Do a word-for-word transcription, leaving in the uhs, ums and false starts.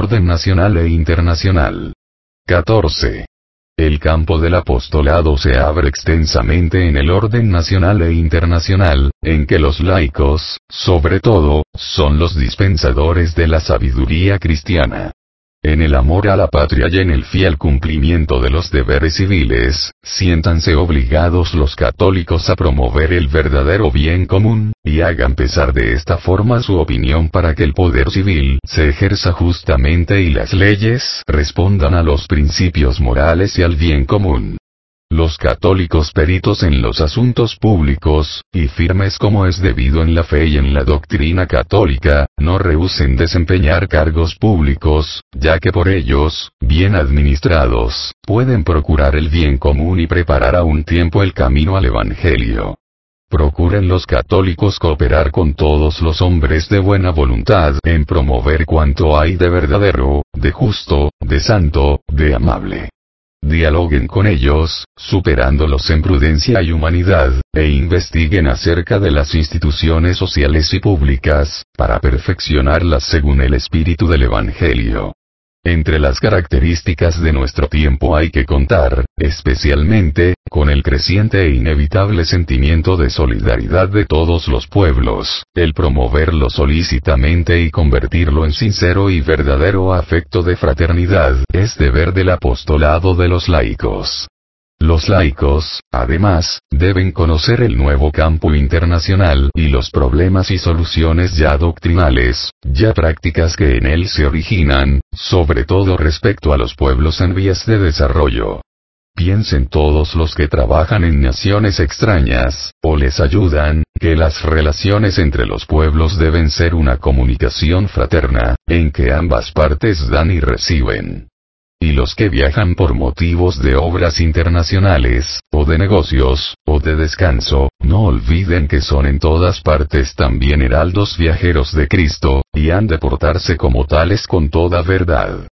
orden nacional e internacional. catorce. El campo del apostolado se abre extensamente en el orden nacional e internacional, en que los laicos, sobre todo, son los dispensadores de la sabiduría cristiana. En el amor a la patria y en el fiel cumplimiento de los deberes civiles, siéntanse obligados los católicos a promover el verdadero bien común, y hagan pesar de esta forma su opinión para que el poder civil se ejerza justamente y las leyes respondan a los principios morales y al bien común. Los católicos peritos en los asuntos públicos, y firmes como es debido en la fe y en la doctrina católica, no rehúsen desempeñar cargos públicos, ya que por ellos, bien administrados, pueden procurar el bien común y preparar a un tiempo el camino al Evangelio. Procuren los católicos cooperar con todos los hombres de buena voluntad en promover cuanto hay de verdadero, de justo, de santo, de amable. Dialoguen con ellos, superándolos en prudencia y humanidad, e investiguen acerca de las instituciones sociales y públicas, para perfeccionarlas según el espíritu del Evangelio. Entre las características de nuestro tiempo hay que contar, especialmente, con el creciente e inevitable sentimiento de solidaridad de todos los pueblos, el promoverlo solícitamente y convertirlo en sincero y verdadero afecto de fraternidad, es deber del apostolado de los laicos. Los laicos, además, deben conocer el nuevo campo internacional y los problemas y soluciones ya doctrinales, ya prácticas que en él se originan, sobre todo respecto a los pueblos en vías de desarrollo. Piensen todos los que trabajan en naciones extrañas, o les ayudan, que las relaciones entre los pueblos deben ser una comunicación fraterna, en que ambas partes dan y reciben. Y los que viajan por motivos de obras internacionales, o de negocios, o de descanso, no olviden que son en todas partes también heraldos viajeros de Cristo, y han de portarse como tales con toda verdad.